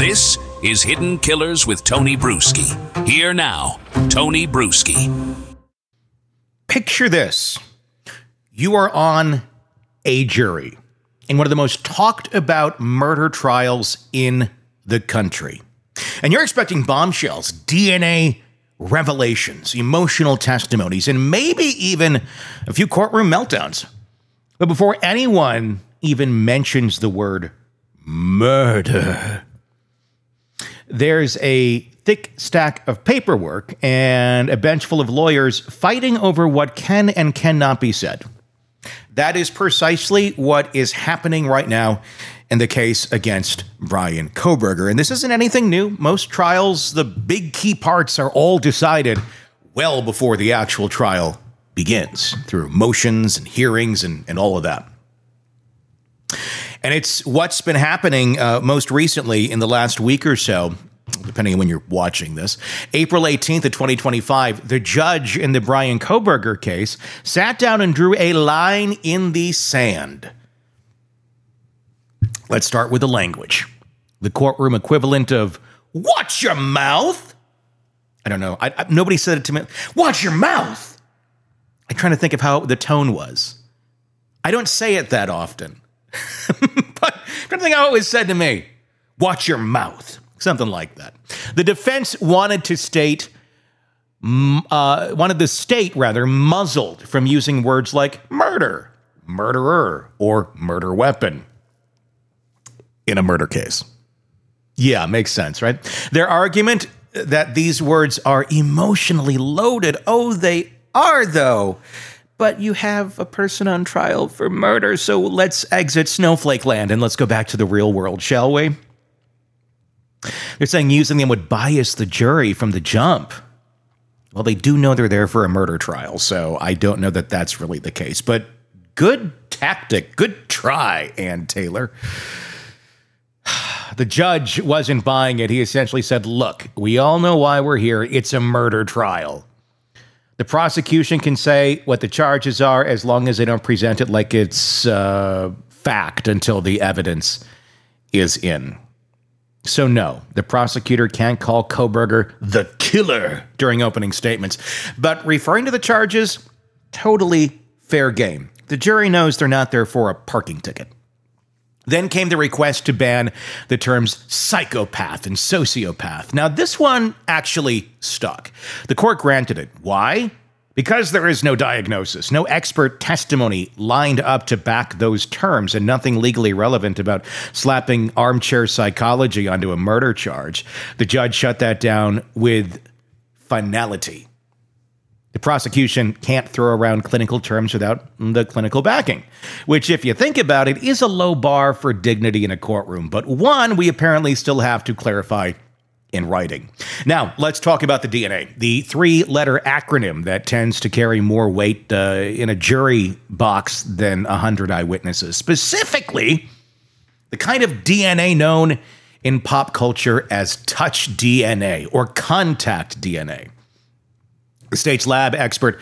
This is Hidden Killers with Tony Bruschi. Here now, Tony Bruschi. Picture this. You are on a jury in one of the most talked about murder trials in the country. And you're expecting bombshells, DNA revelations, emotional testimonies, and maybe even a few courtroom meltdowns. But before anyone even mentions the word murder, there's a thick stack of paperwork and a bench full of lawyers fighting over what can and cannot be said. That is precisely what is happening right now in the case against Bryan Kohberger. And this isn't anything new. Most trials, the big key parts are all decided well before the actual trial begins, through motions and hearings and all of that. And it's what's been happening most recently in the last week or so, depending on when you're watching this. April 18th of 2025, the judge in the Bryan Kohberger case sat down and drew a line in the sand. Let's start with the language. The courtroom equivalent of, "Watch your mouth." I don't know. Nobody said it to me. "Watch your mouth." I'm trying to think of how the tone was. I don't say it that often. But I'm trying to think how it was said to me. "Watch your mouth." Something like that. The defense wanted the state muzzled from using words like murder, murderer, or murder weapon in a murder case. Yeah, makes sense, right? Their argument that these words are emotionally loaded. Oh, they are, though. But you have a person on trial for murder, so let's exit Snowflake Land and let's go back to the real world, shall we? They're saying using them would bias the jury from the jump. Well, they do know they're there for a murder trial, so I don't know that that's really the case. But good tactic, good try, Ann Taylor. The judge wasn't buying it. He essentially said, look, we all know why we're here. It's a murder trial. The prosecution can say what the charges are as long as they don't present it like it's fact until the evidence is in. So no, the prosecutor can't call Kohberger the killer during opening statements. But referring to the charges, totally fair game. The jury knows they're not there for a parking ticket. Then came the request to ban the terms psychopath and sociopath. Now, this one actually stuck. The court granted it. Why? Because there is no diagnosis, no expert testimony lined up to back those terms, and nothing legally relevant about slapping armchair psychology onto a murder charge. The judge shut that down with finality. The prosecution can't throw around clinical terms without the clinical backing, which, if you think about it, is a low bar for dignity in a courtroom, but one we apparently still have to clarify in writing. Now, let's talk about the DNA, the three-letter acronym that tends to carry more weight in a jury box than 100 eyewitnesses. Specifically, the kind of DNA known in pop culture as touch DNA or contact DNA. The state's lab expert,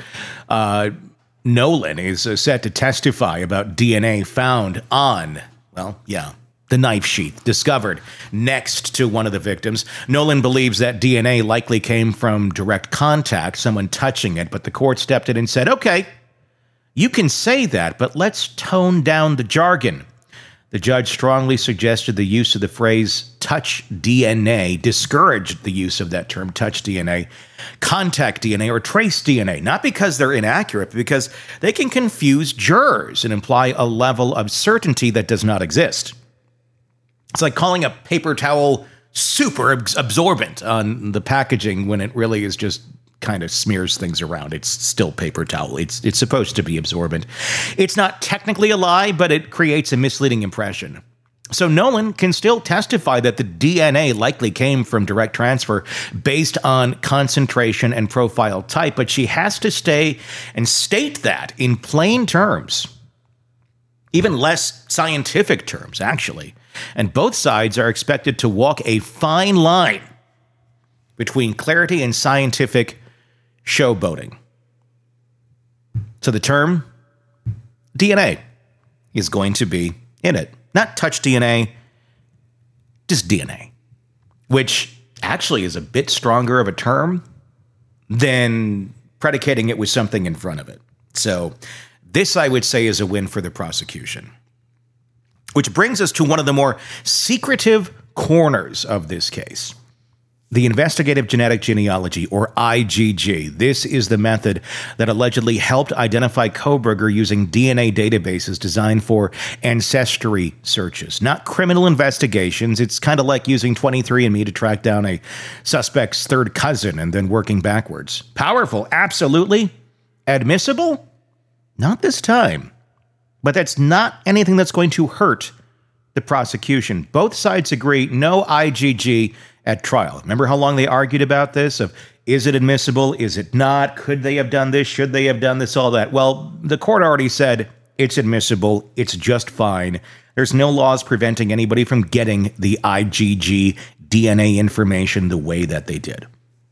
Nolan, is set to testify about DNA found on, the knife sheath discovered next to one of the victims. Nolan believes that DNA likely came from direct contact, someone touching it, but the court stepped in and said, okay, you can say that, but let's tone down the jargon. The judge strongly suggested the use of the phrase touch DNA, discouraged the use of that term, touch DNA, contact DNA, or trace DNA, not because they're inaccurate, but because they can confuse jurors and imply a level of certainty that does not exist. It's like calling a paper towel super absorbent on the packaging when it really is just kind of smears things around. It's still paper towel. It's supposed to be absorbent. It's not technically a lie, but it creates a misleading impression. So Nolan can still testify that the DNA likely came from direct transfer based on concentration and profile type, but she has to stay and state that in plain terms, even less scientific terms, actually. And both sides are expected to walk a fine line between clarity and scientific showboating. So the term DNA is going to be in it. Not touch DNA, just DNA. which actually is a bit stronger of a term than predicating it with something in front of it. So this, I would say, is a win for the prosecution. Which brings us to one of the more secretive corners of this case. The investigative genetic genealogy, or IgG. This is the method that allegedly helped identify Kohberger using DNA databases designed for ancestry searches, not criminal investigations. It's kind of like using 23andMe to track down a suspect's third cousin and then working backwards. Powerful, absolutely. Admissible? Not this time. But that's not anything that's going to hurt the prosecution. Both sides agree no IgG at trial. Remember how long they argued about this? Of is it admissible? Is it not? Could they have done this? Should they have done this? All that. Well, the court already said it's admissible. It's just fine. There's no laws preventing anybody from getting the IgG DNA information the way that they did.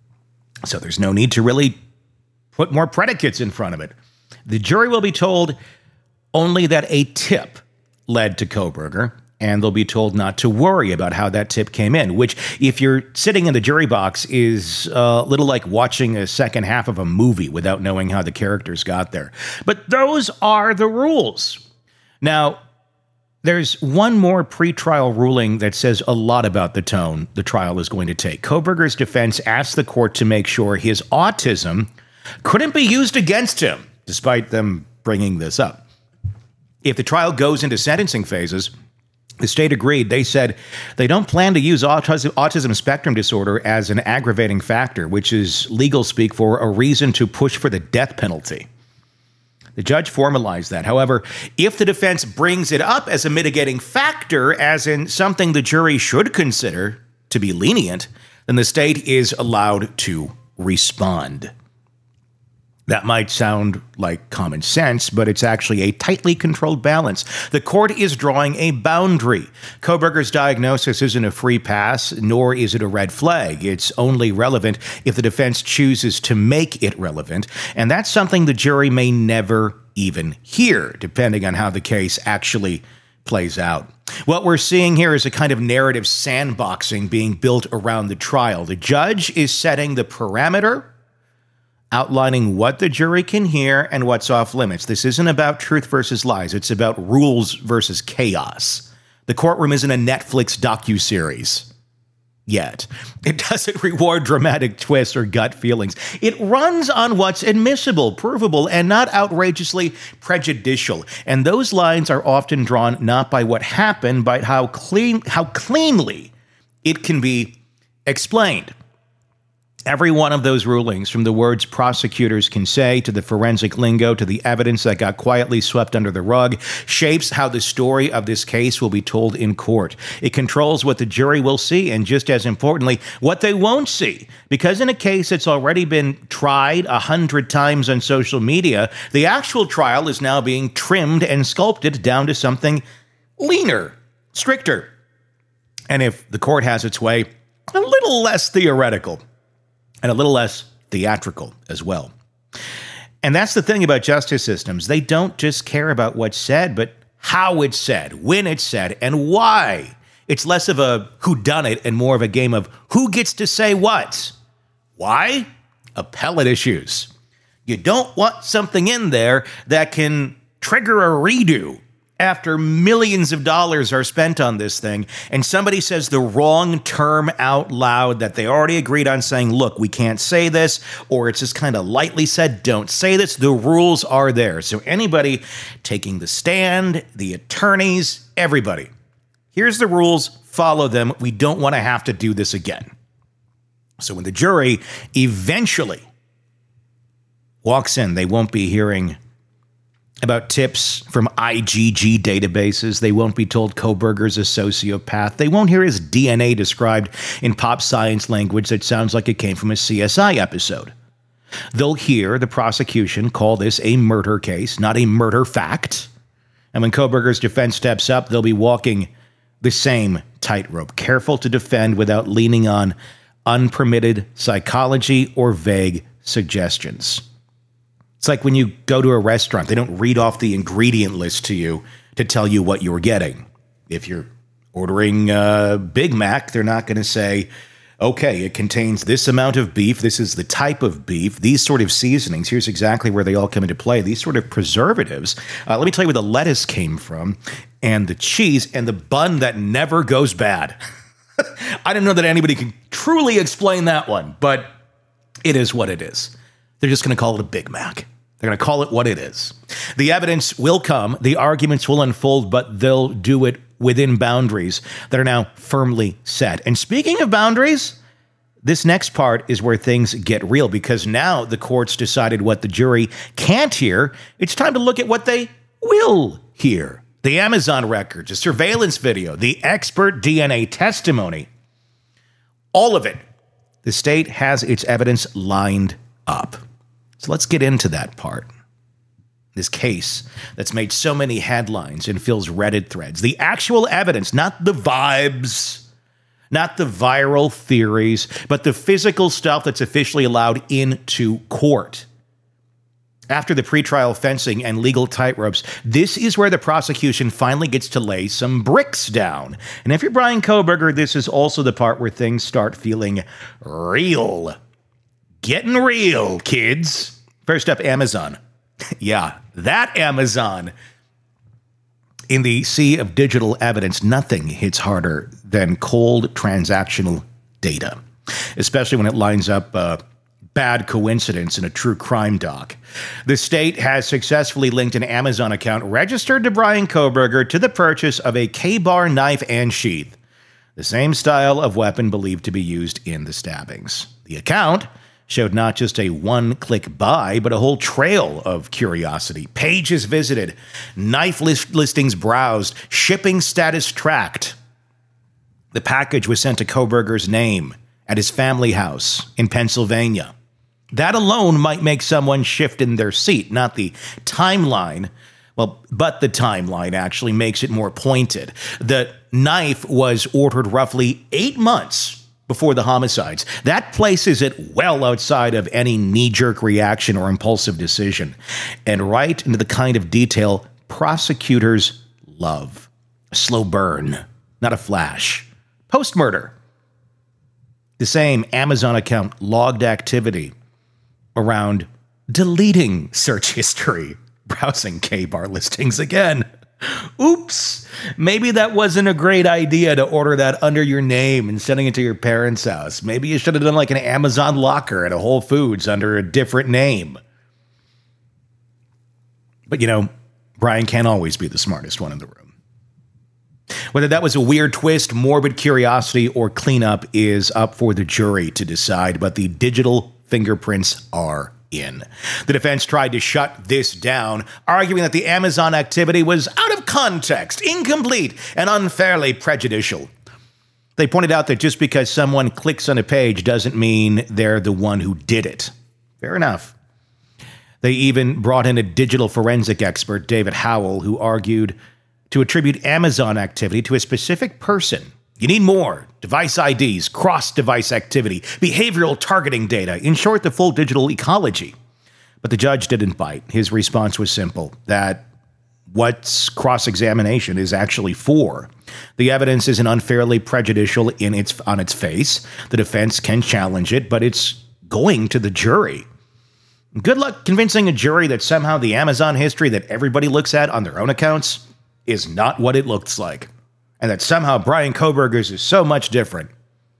So there's no need to really put more predicates in front of it. The jury will be told only that a tip led to Kohberger, and they'll be told not to worry about how that tip came in, which, if you're sitting in the jury box, is a little like watching a second half of a movie without knowing how the characters got there. But those are the rules. Now, there's one more pretrial ruling that says a lot about the tone the trial is going to take. Kohberger's defense asked the court to make sure his autism couldn't be used against him, despite them bringing this up. If the trial goes into sentencing phases, the state agreed. They said they don't plan to use autism spectrum disorder as an aggravating factor, which is legal speak for a reason to push for the death penalty. The judge formalized that. However, if the defense brings it up as a mitigating factor, as in something the jury should consider to be lenient, then the state is allowed to respond. That might sound like common sense, but it's actually a tightly controlled balance. The court is drawing a boundary. Kohberger's diagnosis isn't a free pass, nor is it a red flag. It's only relevant if the defense chooses to make it relevant, and that's something the jury may never even hear, depending on how the case actually plays out. What we're seeing here is a kind of narrative sandboxing being built around the trial. The judge is setting the parameter, outlining what the jury can hear and what's off limits. This isn't about truth versus lies. It's about rules versus chaos. The courtroom isn't a Netflix docuseries yet. It doesn't reward dramatic twists or gut feelings. It runs on what's admissible, provable, and not outrageously prejudicial. And those lines are often drawn not by what happened, but how cleanly it can be explained. Every one of those rulings, from the words prosecutors can say to the forensic lingo to the evidence that got quietly swept under the rug, shapes how the story of this case will be told in court. It controls what the jury will see and, just as importantly, what they won't see. Because in a case that's already been tried 100 times on social media, the actual trial is now being trimmed and sculpted down to something leaner, stricter, and, if the court has its way, a little less theoretical. And a little less theatrical as well. And that's the thing about justice systems. They don't just care about what's said, but how it's said, when it's said, and why. It's less of a whodunit and more of a game of who gets to say what. Why? Appellate issues. You don't want something in there that can trigger a redo after millions of dollars are spent on this thing, and somebody says the wrong term out loud that they already agreed on, saying, look, we can't say this, or it's just kind of lightly said, don't say this. The rules are there. So anybody taking the stand, the attorneys, everybody, here's the rules, follow them. We don't want to have to do this again. So when the jury eventually walks in, they won't be hearing about tips from IgG databases. They won't be told Kohberger's a sociopath. They won't hear his DNA described in pop science language that sounds like it came from a CSI episode. They'll hear the prosecution call this a murder case, not a murder fact. And when Kohberger's defense steps up, they'll be walking the same tightrope, careful to defend without leaning on unpermitted psychology or vague suggestions. It's like when you go to a restaurant, they don't read off the ingredient list to you to tell you what you're getting if you're ordering Big Mac, they're not going to say, okay, it contains this amount of beef. This is the type of beef. These sort of seasonings. Here's exactly where they all come into play. These sort of preservatives. Let me tell you where the lettuce came from, and the cheese, and the bun that never goes bad. I don't know that anybody can truly explain that one, but it is what it is. They're just going to call it a Big Mac. They're going to call it what it is. The evidence will come. The arguments will unfold, but they'll do it within boundaries that are now firmly set. And speaking of boundaries, this next part is where things get real, because now the court's decided what the jury can't hear. It's time to look at what they will hear. The Amazon records, a surveillance video, the expert DNA testimony, all of it. The state has its evidence lined up. So let's get into that part. This case that's made so many headlines and fills Reddit threads. The actual evidence, not the vibes, not the viral theories, but the physical stuff that's officially allowed into court. After the pretrial fencing and legal tightropes, this is where the prosecution finally gets to lay some bricks down. And if you're Bryan Kohberger, this is also the part where things start feeling real. Getting real, kids. First up, Amazon. Yeah, that Amazon. In the sea of digital evidence, nothing hits harder than cold transactional data, especially when it lines up bad coincidence in a true crime doc. The state has successfully linked an Amazon account registered to Bryan Kohberger to the purchase of a K-bar knife and sheath, the same style of weapon believed to be used in the stabbings. The account showed not just a one-click buy, but a whole trail of curiosity. Pages visited, knife listings browsed, shipping status tracked. The package was sent to Kohberger's name at his family house in Pennsylvania. That alone might make someone shift in their seat, not the timeline. Well, but the timeline actually makes it more pointed. The knife was ordered roughly 8 months before the homicides. That places it well outside of any knee-jerk reaction or impulsive decision, and right into the kind of detail prosecutors love. A slow burn, not a flash. Post-murder. The same Amazon account logged activity around deleting search history, browsing K-bar listings again. Oops, maybe that wasn't a great idea to order that under your name and sending it to your parents' house. Maybe you should have done like an Amazon locker at a Whole Foods under a different name. But Bryan can't always be the smartest one in the room. Whether that was a weird twist, morbid curiosity, or cleanup is up for the jury to decide, but the digital fingerprints are in. The defense tried to shut this down, arguing that the Amazon activity was out of context, incomplete, and unfairly prejudicial. They pointed out that just because someone clicks on a page doesn't mean they're the one who did it. Fair enough. They even brought in a digital forensic expert, David Howell, who argued to attribute Amazon activity to a specific person. You need more. Device IDs, cross-device activity, behavioral targeting data, in short, the full digital ecology. But the judge didn't bite. His response was simple, that what's cross-examination is actually for. The evidence isn't unfairly prejudicial on its face. The defense can challenge it, but it's going to the jury. Good luck convincing a jury that somehow the Amazon history that everybody looks at on their own accounts is not what it looks like, and that somehow Bryan Kohberger's is so much different.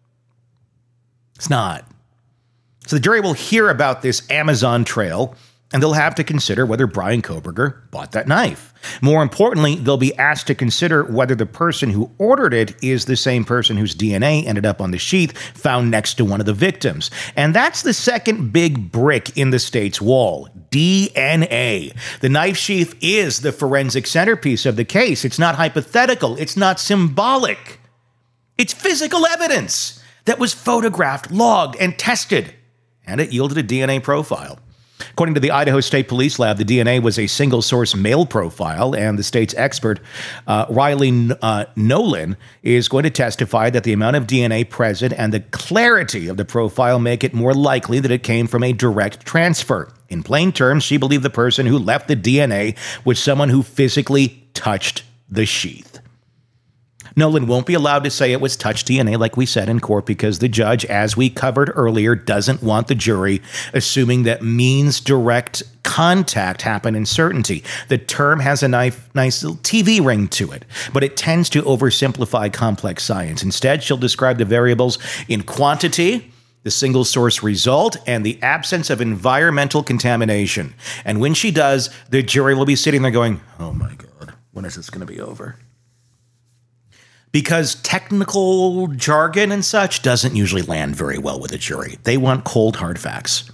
It's not. So the jury will hear about this Amazon trail, and they'll have to consider whether Bryan Kohberger bought that knife. More importantly, they'll be asked to consider whether the person who ordered it is the same person whose DNA ended up on the sheath found next to one of the victims. And that's the second big brick in the state's wall, DNA. The knife sheath is the forensic centerpiece of the case. It's not hypothetical. It's not symbolic. It's physical evidence that was photographed, logged, and tested, and it yielded a DNA profile. According to the Idaho State Police Lab, the DNA was a single-source male profile, and the state's expert, Riley Nolan, is going to testify that the amount of DNA present and the clarity of the profile make it more likely that it came from a direct transfer. In plain terms, she believed the person who left the DNA was someone who physically touched the sheath. Nolan won't be allowed to say it was touch DNA like we said in court because the judge, as we covered earlier, doesn't want the jury assuming that means direct contact happened in certainty. The term has a nice little TV ring to it, but it tends to oversimplify complex science. Instead, she'll describe the variables in quantity, the single source result, and the absence of environmental contamination. And when she does, the jury will be sitting there going, oh my God, when is this going to be over? Because technical jargon and such doesn't usually land very well with a jury. They want cold, hard facts.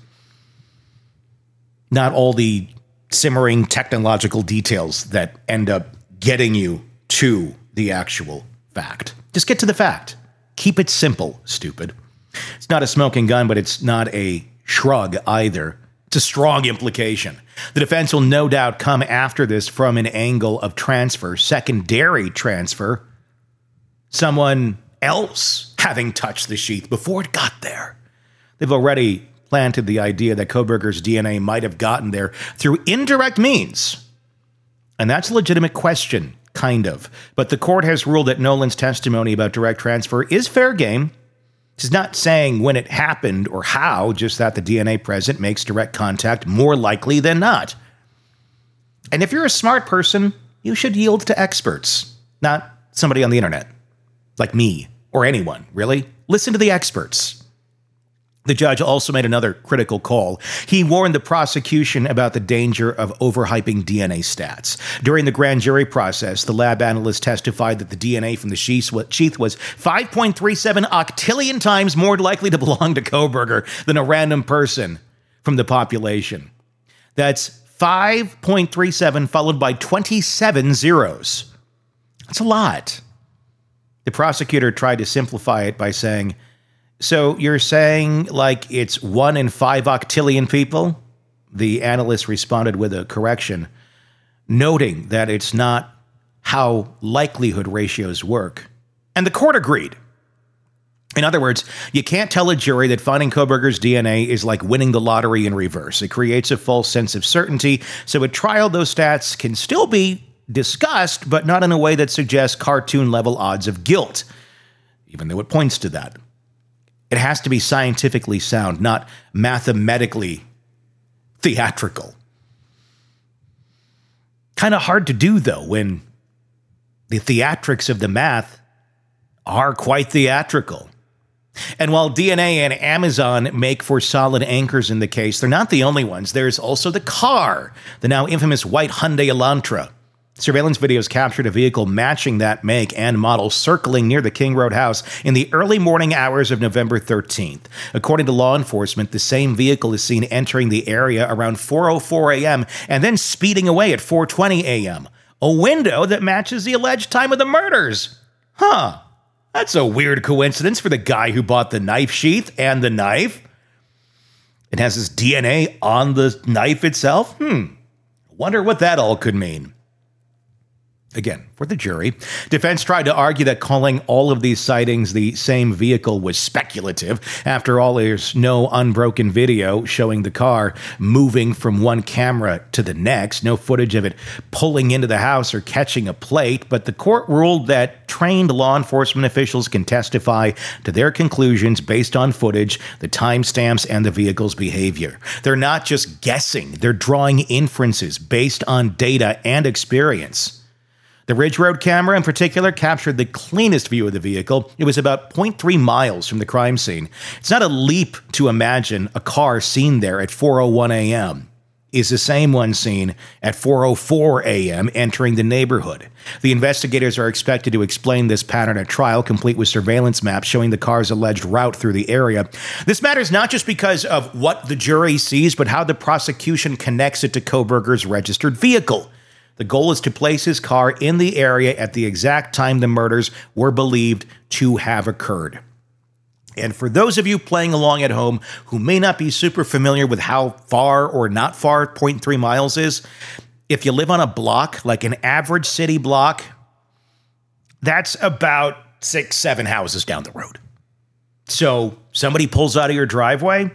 Not all the simmering technological details that end up getting you to the actual fact. Just get to the fact. Keep it simple, stupid. It's not a smoking gun, but it's not a shrug either. It's a strong implication. The defense will no doubt come after this from an angle of transfer, secondary transfer, someone else having touched the sheath before it got there. They've already planted the idea that Kohberger's DNA might have gotten there through indirect means. And that's a legitimate question, kind of. But the court has ruled that Nolan's testimony about direct transfer is fair game. It's not saying when it happened or how, just that the DNA present makes direct contact more likely than not. And if you're a smart person, you should yield to experts, not somebody on the internet. Like me, or anyone, really. Listen to the experts. The judge also made another critical call. He warned the prosecution about the danger of overhyping DNA stats. During the grand jury process, the lab analyst testified that the DNA from the sheath was 5.37 octillion times more likely to belong to Kohberger than a random person from the population. That's 5.37 followed by 27 zeros. That's a lot. The prosecutor tried to simplify it by saying, so you're saying like it's 1 in 5 octillion people? The analyst responded with a correction, noting that it's not how likelihood ratios work. And the court agreed. In other words, you can't tell a jury that finding Kohberger's DNA is like winning the lottery in reverse. It creates a false sense of certainty. So at trial, those stats can still be discussed, but not in a way that suggests cartoon-level odds of guilt, even though it points to that. It has to be scientifically sound, not mathematically theatrical. Kind of hard to do, though, when the theatrics of the math are quite theatrical. And while DNA and Amazon make for solid anchors in the case, they're not the only ones. There's also the car, the now infamous white Hyundai Elantra. Surveillance videos captured a vehicle matching that make and model circling near the King Road house in the early morning hours of November 13th. According to law enforcement, the same vehicle is seen entering the area around 4:04 a.m. and then speeding away at 4:20 a.m., a window that matches the alleged time of the murders. Huh. That's a weird coincidence for the guy who bought the knife sheath and the knife. It has his DNA on the knife itself. Wonder what that all could mean. Again, for the jury, defense tried to argue that calling all of these sightings the same vehicle was speculative. After all, there's no unbroken video showing the car moving from one camera to the next, no footage of it pulling into the house or catching a plate, but the court ruled that trained law enforcement officials can testify to their conclusions based on footage, the timestamps, and the vehicle's behavior. They're not just guessing, they're drawing inferences based on data and experience. The Ridge Road camera in particular captured the cleanest view of the vehicle. It was about 0.3 miles from the crime scene. It's not a leap to imagine a car seen there at 4:01 a.m. is the same one seen at 4:04 a.m. entering the neighborhood. The investigators are expected to explain this pattern at trial, complete with surveillance maps showing the car's alleged route through the area. This matters not just because of what the jury sees, but how the prosecution connects it to Kohberger's registered vehicle. The goal is to place his car in the area at the exact time the murders were believed to have occurred. And for those of you playing along at home who may not be super familiar with how far or not far 0.3 miles is, if you live on a block, like an average city block, that's about 6-7 houses down the road. So somebody pulls out of your driveway,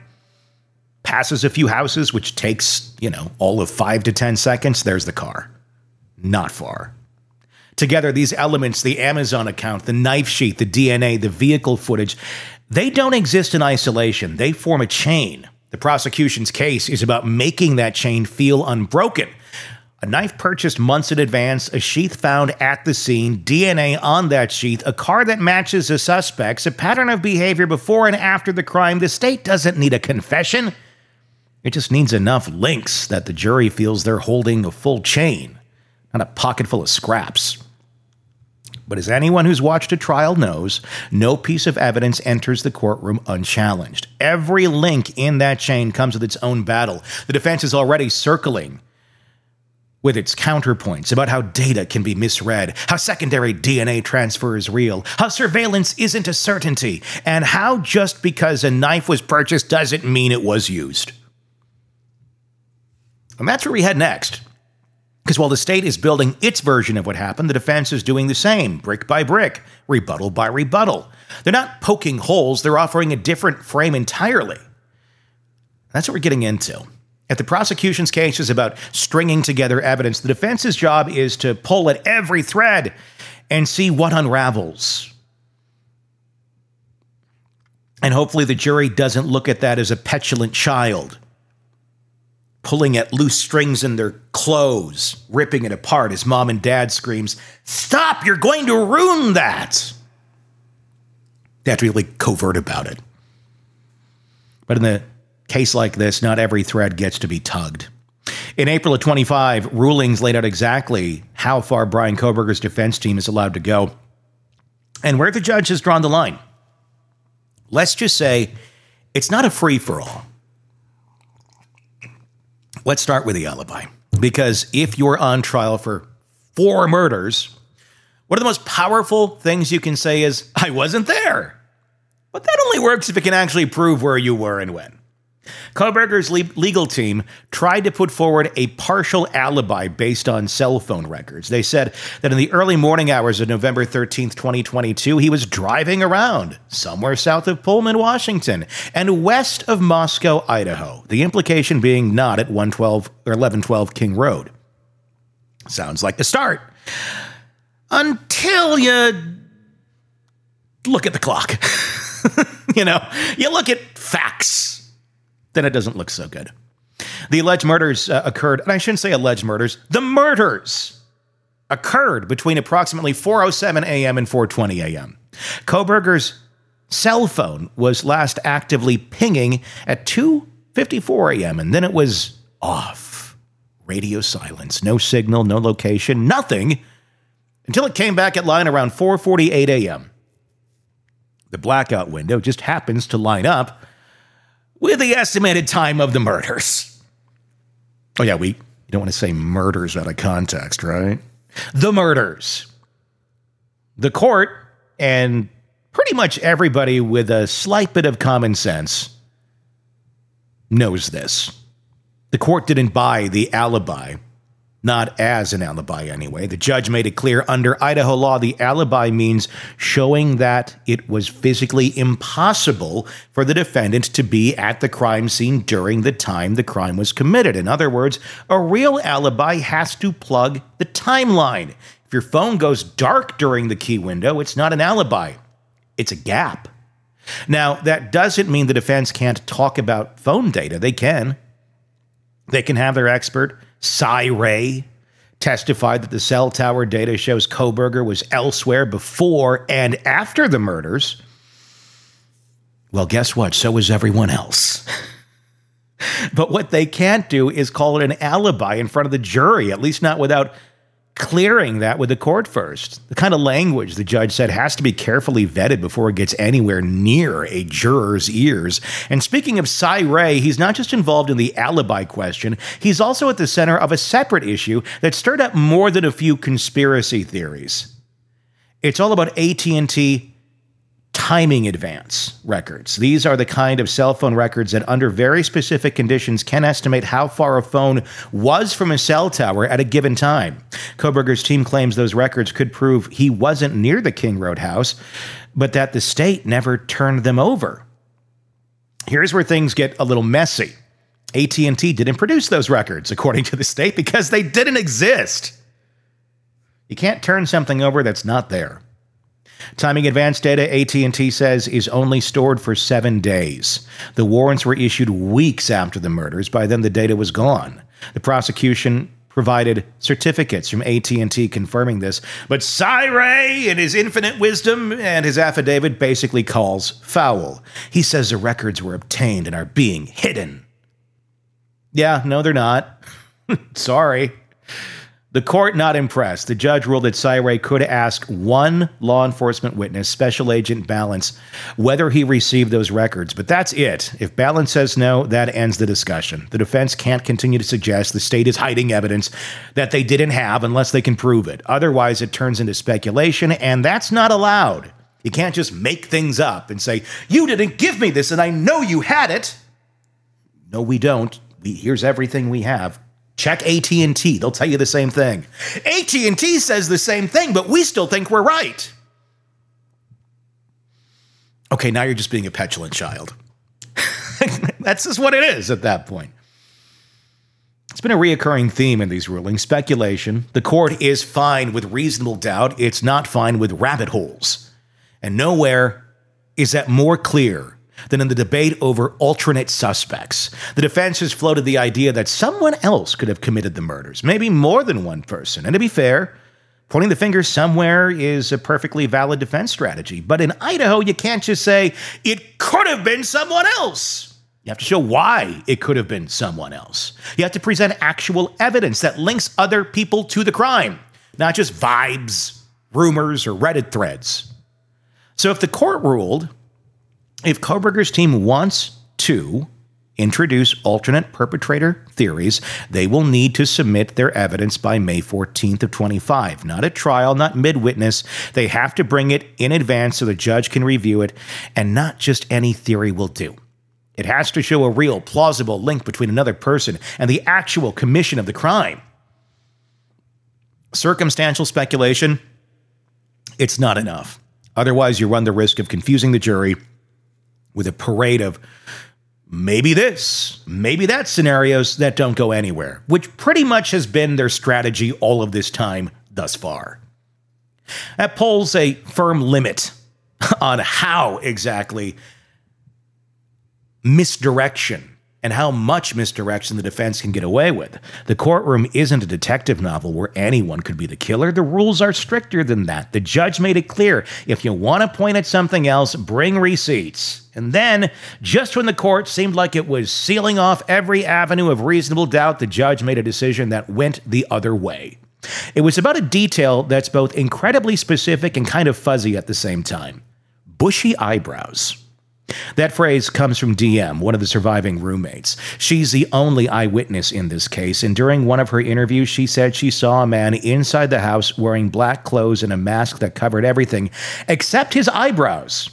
passes a few houses, which takes, all of 5 to 10 seconds, there's the car. Not far. Together, these elements, the Amazon account, the knife sheath, the DNA, the vehicle footage, they don't exist in isolation. They form a chain. The prosecution's case is about making that chain feel unbroken. A knife purchased months in advance, a sheath found at the scene, DNA on that sheath, a car that matches the suspects, a pattern of behavior before and after the crime. The state doesn't need a confession. It just needs enough links that the jury feels they're holding a full chain, not a pocket full of scraps. But as anyone who's watched a trial knows, no piece of evidence enters the courtroom unchallenged. Every link in that chain comes with its own battle. The defense is already circling with its counterpoints about how data can be misread, how secondary DNA transfer is real, how surveillance isn't a certainty, and how just because a knife was purchased doesn't mean it was used. And that's where we head next. Because while the state is building its version of what happened, the defense is doing the same, brick by brick, rebuttal by rebuttal. They're not poking holes, they're offering a different frame entirely. That's what we're getting into. If the prosecution's case is about stringing together evidence, the defense's job is to pull at every thread and see what unravels. And hopefully the jury doesn't look at that as a petulant child pulling at loose strings in their clothes, ripping it apart as mom and dad screams, "Stop, you're going to ruin that!" They have to be really covert about it. But in a case like this, not every thread gets to be tugged. In April of 25, rulings laid out exactly how far Bryan Kohberger's defense team is allowed to go and where the judge has drawn the line. Let's just say it's not a free-for-all. Let's start with the alibi. Because if you're on trial for 4 murders, one of the most powerful things you can say is, "I wasn't there." But that only works if it can actually prove where you were and when. Kohberger's legal team tried to put forward a partial alibi based on cell phone records. They said that in the early morning hours of November 13th, 2022, he was driving around somewhere south of Pullman, Washington, and west of Moscow, Idaho. The implication being not at 1112 King Road. Sounds like the start. Until you look at the clock. You look at facts. Then it doesn't look so good. The alleged murders occurred, and I shouldn't say alleged murders, the murders occurred between approximately 4:07 a.m. and 4:20 a.m. Kohberger's cell phone was last actively pinging at 2:54 a.m., and then it was off. Radio silence, no signal, no location, nothing, until it came back at line around 4:48 a.m. The blackout window just happens to line up with the estimated time of the murders. Oh yeah, you don't want to say murders out of context, right? The murders. The court, and pretty much everybody with a slight bit of common sense, knows this. The court didn't buy the alibi. Not as an alibi, anyway. The judge made it clear under Idaho law, the alibi means showing that it was physically impossible for the defendant to be at the crime scene during the time the crime was committed. In other words, a real alibi has to plug the timeline. If your phone goes dark during the key window, it's not an alibi. It's a gap. Now, that doesn't mean the defense can't talk about phone data. They can. They can have their expert, Cy Ray, testify that the cell tower data shows Kohberger was elsewhere before and after the murders. Well, guess what? So was everyone else. But what they can't do is call it an alibi in front of the jury, at least not without clearing that with the court first. The kind of language, the judge said, has to be carefully vetted before it gets anywhere near a juror's ears. And speaking of Cy Ray, he's not just involved in the alibi question, he's also at the center of a separate issue that stirred up more than a few conspiracy theories. It's all about AT&T timing advance records. These are the kind of cell phone records that under very specific conditions can estimate how far a phone was from a cell tower at a given time. Kohberger's team claims those records could prove he wasn't near the King Road house, but that the state never turned them over. Here's where things get a little messy. AT&T didn't produce those records, according to the state, because they didn't exist. You can't turn something over that's not there. Timing advance data, AT&T says, is only stored for 7 days. The warrants were issued weeks after the murders. By then, the data was gone. The prosecution provided certificates from AT&T confirming this, but Cy in his infinite wisdom and his affidavit basically calls foul. He says the records were obtained and are being hidden. Yeah, no, they're not. Sorry. The court not impressed. The judge ruled that Cy could ask one law enforcement witness, Special Agent Balance, whether he received those records. But that's it. If Balance says no, that ends the discussion. The defense can't continue to suggest the state is hiding evidence that they didn't have unless they can prove it. Otherwise, it turns into speculation, and that's not allowed. You can't just make things up and say, you didn't give me this, and I know you had it. No, we don't. Here's everything we have. Check AT&T. They'll tell you the same thing. AT&T says the same thing, but we still think we're right. Okay, now you're just being a petulant child. That's just what it is at that point. It's been a reoccurring theme in these rulings. Speculation. The court is fine with reasonable doubt. It's not fine with rabbit holes. And nowhere is that more clear than in the debate over alternate suspects. The defense has floated the idea that someone else could have committed the murders, maybe more than one person. And to be fair, pointing the finger somewhere is a perfectly valid defense strategy. But in Idaho, you can't just say, it could have been someone else. You have to show why it could have been someone else. You have to present actual evidence that links other people to the crime, not just vibes, rumors, or Reddit threads. So if the court ruled, if Kohberger's team wants to introduce alternate perpetrator theories, they will need to submit their evidence by May 14th of 25. Not at trial, not mid-witness. They have to bring it in advance so the judge can review it, and not just any theory will do. It has to show a real, plausible link between another person and the actual commission of the crime. Circumstantial speculation, it's not enough. Otherwise, you run the risk of confusing the jury with a parade of maybe this, maybe that scenarios that don't go anywhere, which pretty much has been their strategy all of this time thus far. That pulls a firm limit on how exactly misdirection and how much misdirection the defense can get away with. The courtroom isn't a detective novel where anyone could be the killer. The rules are stricter than that. The judge made it clear, if you want to point at something else, bring receipts. And then, just when the court seemed like it was sealing off every avenue of reasonable doubt, the judge made a decision that went the other way. It was about a detail that's both incredibly specific and kind of fuzzy at the same time. Bushy eyebrows. That phrase comes from DM, one of the surviving roommates. She's the only eyewitness in this case, and during one of her interviews, she said she saw a man inside the house wearing black clothes and a mask that covered everything except his eyebrows.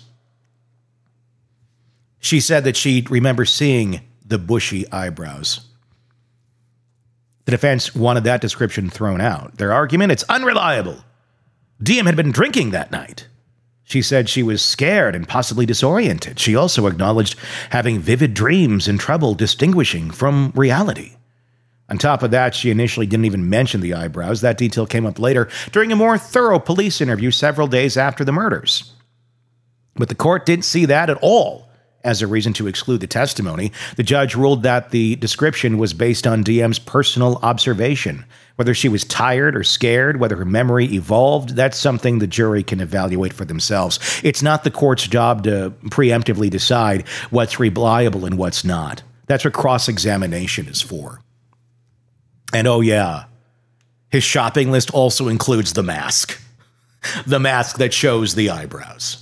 She said that she remembers seeing the bushy eyebrows. The defense wanted that description thrown out. Their argument, it's unreliable. DM had been drinking that night. She said she was scared and possibly disoriented. She also acknowledged having vivid dreams and trouble distinguishing from reality. On top of that, she initially didn't even mention the eyebrows. That detail came up later during a more thorough police interview several days after the murders. But the court didn't see that at all as a reason to exclude the testimony. The judge ruled that the description was based on DM's personal observation. Whether she was tired or scared, whether her memory evolved, that's something the jury can evaluate for themselves. It's not the court's job to preemptively decide what's reliable and what's not. That's what cross-examination is for. And oh yeah, his shopping list also includes the mask. The mask that shows the eyebrows.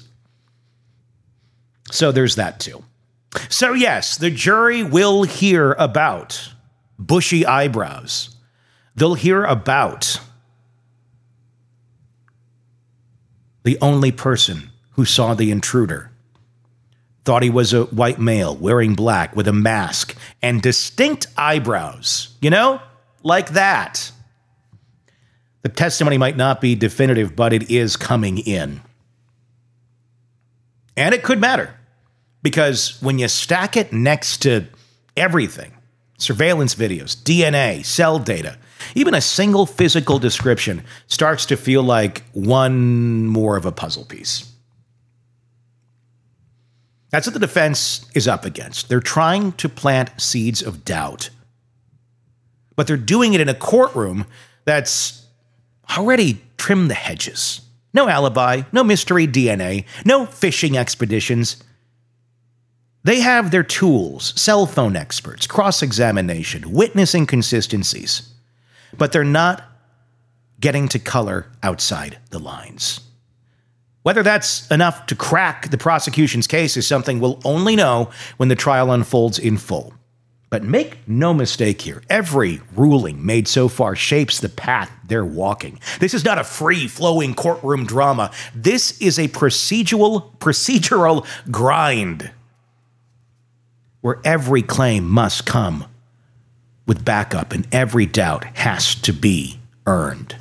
So there's that too. So yes, the jury will hear about bushy eyebrows. They'll hear about the only person who saw the intruder, thought he was a white male wearing black with a mask and distinct eyebrows, like that. The testimony might not be definitive, but it is coming in. And it could matter, because when you stack it next to everything, surveillance videos, DNA, cell data, even a single physical description starts to feel like one more of a puzzle piece. That's what the defense is up against. They're trying to plant seeds of doubt. But they're doing it in a courtroom that's already trimmed the hedges. No alibi, no mystery DNA, no fishing expeditions. They have their tools, cell phone experts, cross-examination, witness inconsistencies. But they're not getting to color outside the lines. Whether that's enough to crack the prosecution's case is something we'll only know when the trial unfolds in full. But make no mistake here, every ruling made so far shapes the path they're walking. This is not a free-flowing courtroom drama. This is a procedural grind where every claim must come with backup and every doubt has to be earned.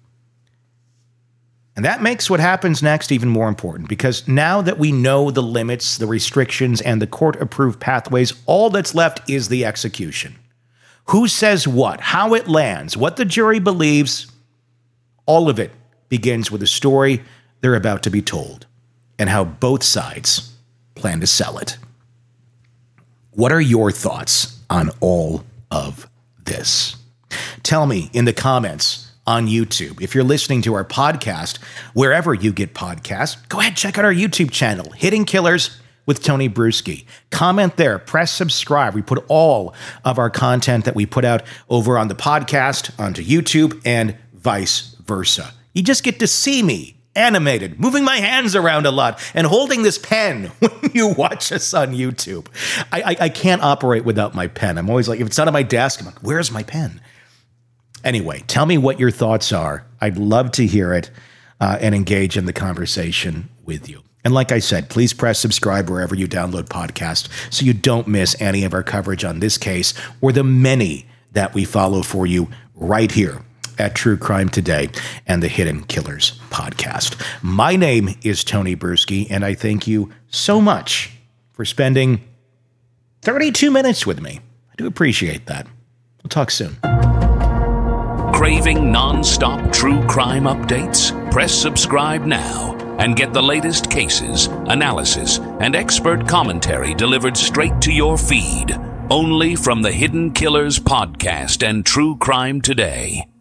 And that makes what happens next even more important, because now that we know the limits, the restrictions, and the court-approved pathways, all that's left is the execution. Who says what, how it lands, what the jury believes, all of it begins with a story they're about to be told, and how both sides plan to sell it. What are your thoughts on all of this? Tell me in the comments on YouTube. If you're listening to our podcast, wherever you get podcasts, go ahead, check out our YouTube channel, Hidden Killers with Tony Bruschi. Comment there, press subscribe. We put all of our content that we put out over on the podcast onto YouTube and vice versa. You just get to see me animated, moving my hands around a lot, and holding this pen when you watch us on YouTube. I can't operate without my pen. I'm always like, if it's not on my desk, I'm like, where's my pen? Anyway, tell me what your thoughts are. I'd love to hear it and engage in the conversation with you. And like I said, please press subscribe wherever you download podcasts so you don't miss any of our coverage on this case or the many that we follow for you right here at True Crime Today and the Hidden Killers podcast. My name is Tony Bruschi, and I thank you so much for spending 32 minutes with me. I do appreciate that. We'll talk soon. Craving non-stop true crime updates? Press subscribe now and get the latest cases, analysis, and expert commentary delivered straight to your feed. Only from the Hidden Killers podcast and True Crime Today.